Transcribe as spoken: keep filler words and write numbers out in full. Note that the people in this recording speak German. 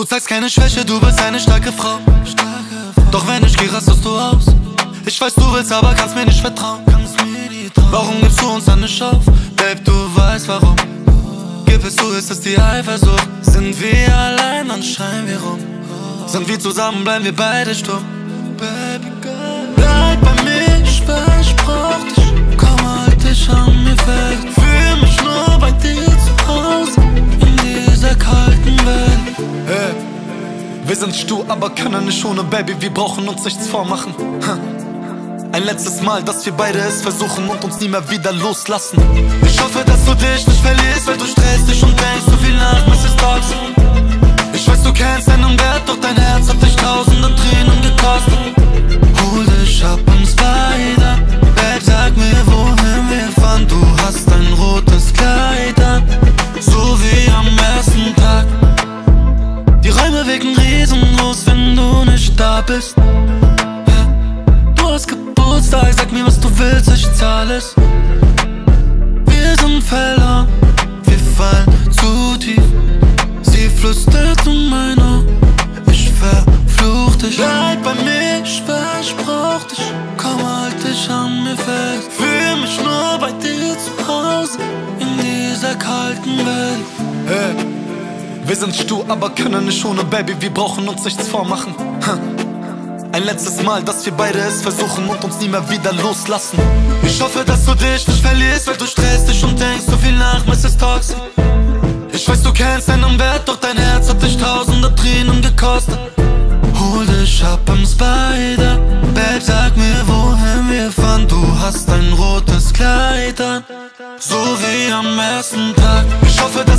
zeigst keine Schwäche, du bist eine starke Frau. Doch wenn ich geh, rastest du aus. Ich weiß, du willst, aber kannst mir nicht vertrauen. Warum gibst du uns dann nicht auf? Babe, du weißt warum. Gib es zu, ist es die Eifersucht. Sind wir allein, dann schreien wir rum. Sind wir zusammen, bleiben wir beide stumm. Baby girl, bleib bei mir, ich schwör, ich brauch dich. Komm, halt dich an mir fest. Fühl mich nur bei dir zu Hause, in dieser kalten Welt. Hey, wir sind stur, aber können nicht ohne Baby. Wir brauchen uns nichts vormachen. Ein letztes Mal, dass wir beide es versuchen und uns nie mehr wieder loslassen. Ich hoffe, dass du dich nicht verlierst, weil du stresst dich und denkst so viel nach, Misses Toxic. Ich weiß, du kennst deinen Wert, doch dein Herz hat dich tausende Tränen gekostet. Hol dich ab ins Spider. Babe, sag mir, wohin wir fahren. Du hast ein rotes Kleid an, so wie am ersten Tag. Die Räume wirken riesengroß, wenn du nicht da bist. Du hast Geburtstag, sag mir, was du willst, ich zahl es. Wir sind verloren, wir fallen zu tief. Sie flüstert um mein Ohr, ich verfluch dich. Bleib bei mir, ich schwör, ich brauch dich. Komm, halt dich an mir fest. Fühl mich nur bei dir zu Hause, in dieser kalten Welt. Hey, wir sind stur, aber können nicht ohne Baby. Wir brauchen uns nichts vormachen. Ein letztes Mal, dass wir beide es versuchen und uns nie mehr wieder loslassen. Ich hoffe, dass du dich nicht verlierst, weil du stresst dich und denkst so viel nach, Misses Toxic. Ich weiß, du kennst deinen Wert, doch dein Herz hat dich tausende Tränen gekostet. Hol dich ab im Spider. Babe, sag mir, wohin wir fahren. Du hast ein rotes Kleid an, so wie am ersten Tag. Ich hoffe, dass